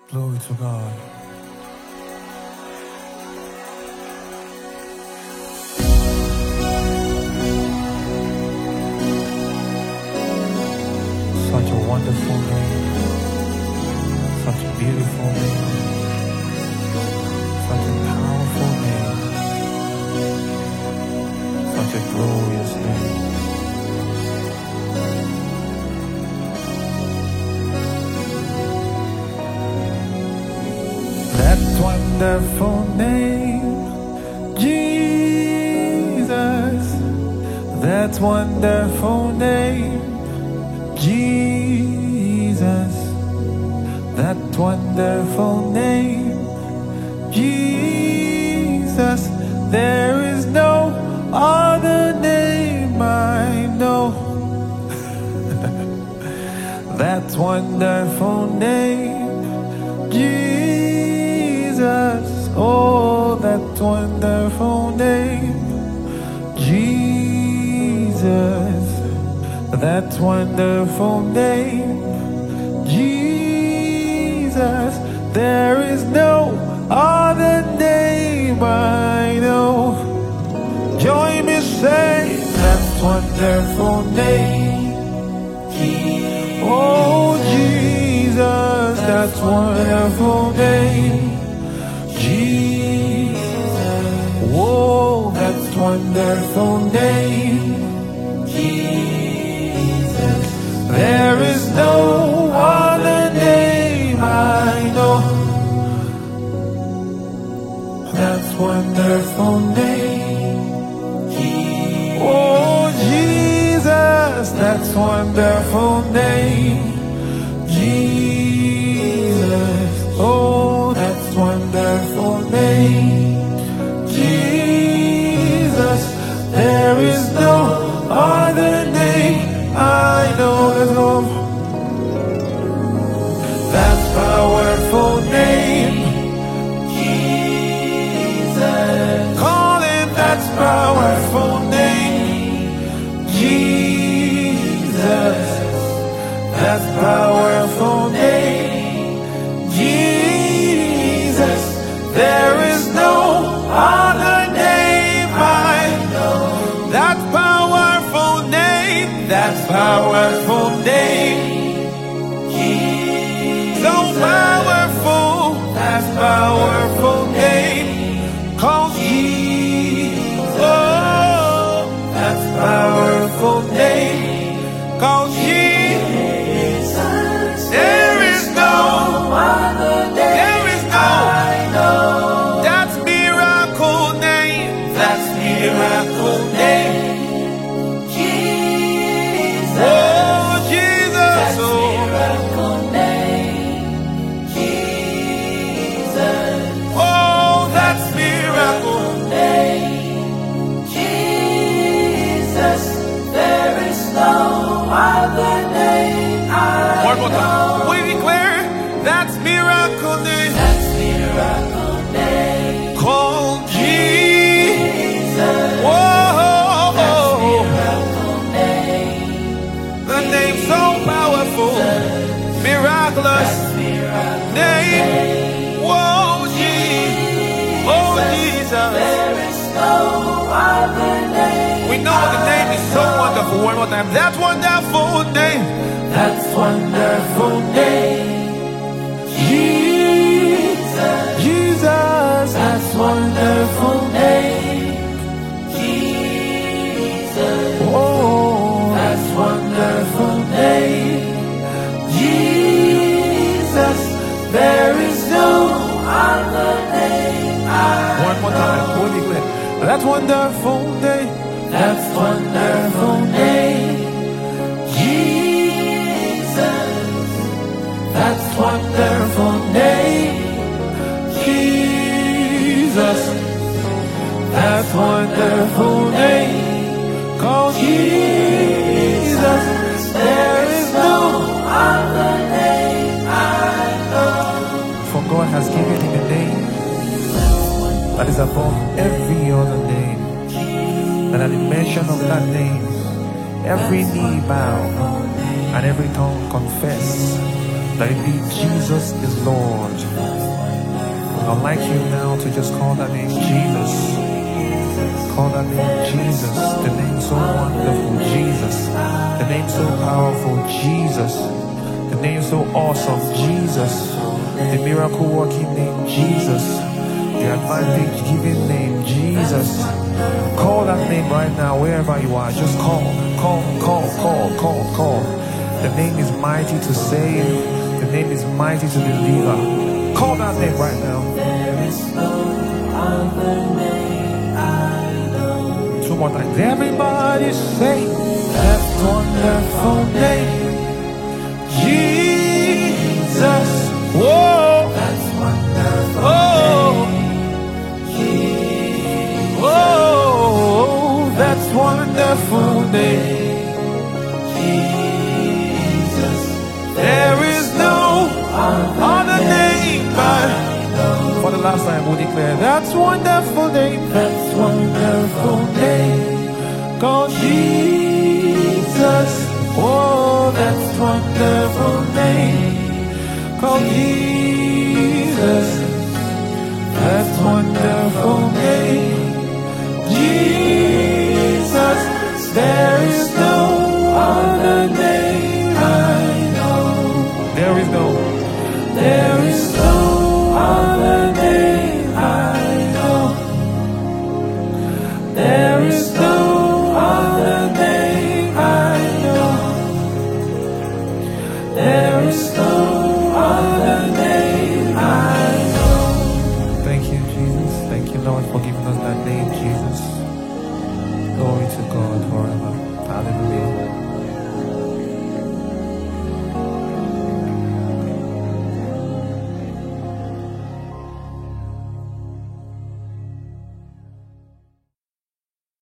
Glory to God. Such a wonderful name, such a beautiful name, such a powerful name, such a glorious name. That wonderful name, Jesus. That wonderful name, Jesus. That wonderful name, Jesus. There is no other name I know. That wonderful name, Jesus. Oh, that wonderful name, Jesus. That wonderful name, Jesus. There is no other name I know. Join me, say that wonderful name, oh Jesus. That wonderful name, Jesus. Oh, that wonderful name, Jesus. There is no other name I know. That wonderful name, oh Jesus. That wonderful name, Jesus. Oh, that wonderful name, Jesus. There is no other name I know. Let's go. That powerful name, Jesus. Call him that powerful name, Jesus. That powerful name, Jesus. There is no other name I know. That powerful name, that powerful name, Jesus. So powerful, that powerful name, called Jesus. Oh, that powerful name, called Jesus. There is no other name. There is no. I know. That's miracle name. That's miracle name. Jesus. Oh, Jesus. That's miracle name. Jesus. Oh, that's miracle name. Jesus. There is no other name I know. One more time. We declare that's miracle name. That's miracle name. Called Jesus. Whoa. That's miracle name. The name so powerful. Miraculous name. Whoa, Jesus. Oh, Jesus. There is no other name. We know the name is so wonderful. One more time. That wonderful name. That's wonderful name, Jesus. Jesus. That's wonderful name, Jesus. Oh, that's wonderful name, Jesus. There is no other name I know. One more time. Holy Glenn. That's wonderful name. That's wonderful name, Jesus. That's wonderful name, Jesus. That's wonderful name, called Jesus. There is no other name I know. For God has given him a name that is above every other name. And at the mention of that name, every knee bow and every tongue confess that indeed Jesus is Lord. I'd like you now to just call that name Jesus. Call that name Jesus. The name so wonderful, Jesus. The name so powerful, Jesus. The name so awesome, Jesus. The miracle working name, Jesus. The advantage giving name, Jesus. Call that name right now, wherever you are. Just call. The name is mighty to save. The name is mighty to deliver. Call that name right now. There is no other name I know. Two more times. Everybody say that wonderful name, Jesus. Whoa, That's wonderful oh, name. oh, that's wonderful name. Jesus. There is no other name but. For the last time, we'll declare that's wonderful name. That's wonderful name. Called Jesus. Oh, that's wonderful name. Called Jesus.